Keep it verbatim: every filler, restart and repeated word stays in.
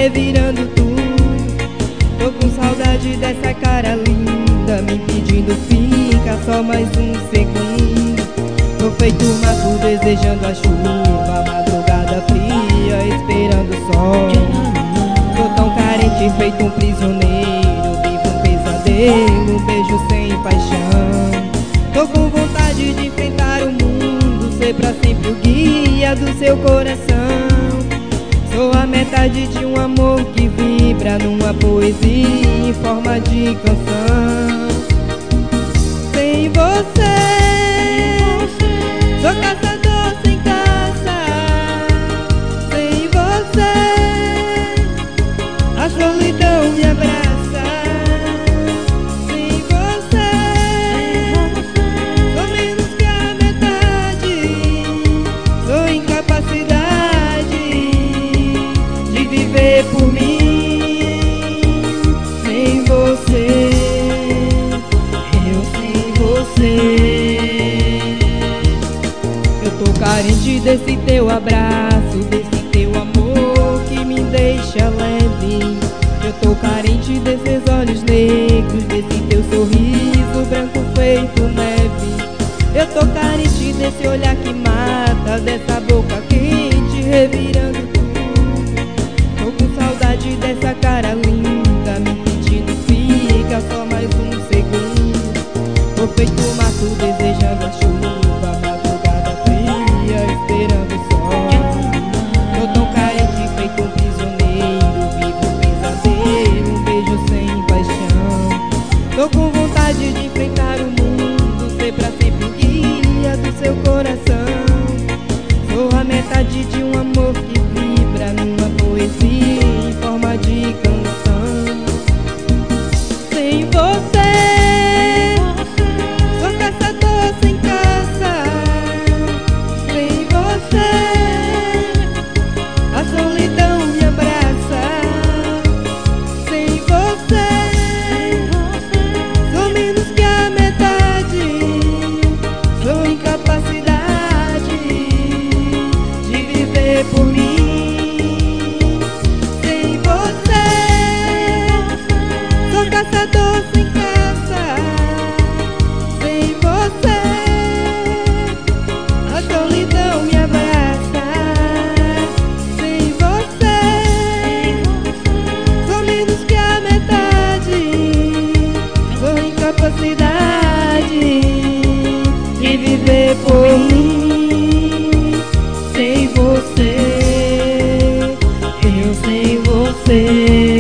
revirando tudo. Tô com saudade dessa cara linda, me pedindo fica só mais um segundo. Tô feito mato desejando a chuva, madrugada fria esperando o sol. Tô tão carente feito um prisioneiro, vivo um pesadelo, um beijo sem paixão. Tô com vontade de enfrentar o mundo, ser pra sempre o guia do seu coração. Sou a metade de um amor que vibra numa poesia em forma de canção. Sem você, sou caçador sem caça. Sem você, a solidão me abraça. Sem você, sou menos que a metade. Sou incapacidade de viver por mim. Sem você, eu sem você. Eu tô carente desse teu abraço, desse teu amor que me deixa leve. Eu tô carente desses olhos negros, desse teu sorriso branco feito neve. Eu tô carente desse olhar que mata, dessa boca quente revirando tudo. Tô com saudade dessa cara linda, me pedindo fica só mais um segundo. Tô feito mato desejando a chuva, madrugada fria esperando o sol. Tô tão carente feito um prisioneiro, vivo um pesadelo, um beijo sem paixão. Tô com vontade de enfrentar o mundo, ser pra sempre o guia do seu coração. Sou a metade de um amor que vibra numa poesia em forma de canção. Sem você, sou caçador sem caça. Sem você, a solidão me abraça. Sem você, sou menos que a metade. Sou incapacidade de viver por mim. Sem você, sou caçador sem caça. Sem você, a solidão me abraça. Sem você, sou menos que a metade. Sou incapacidade de viver por mim. Sem você, eu sem você.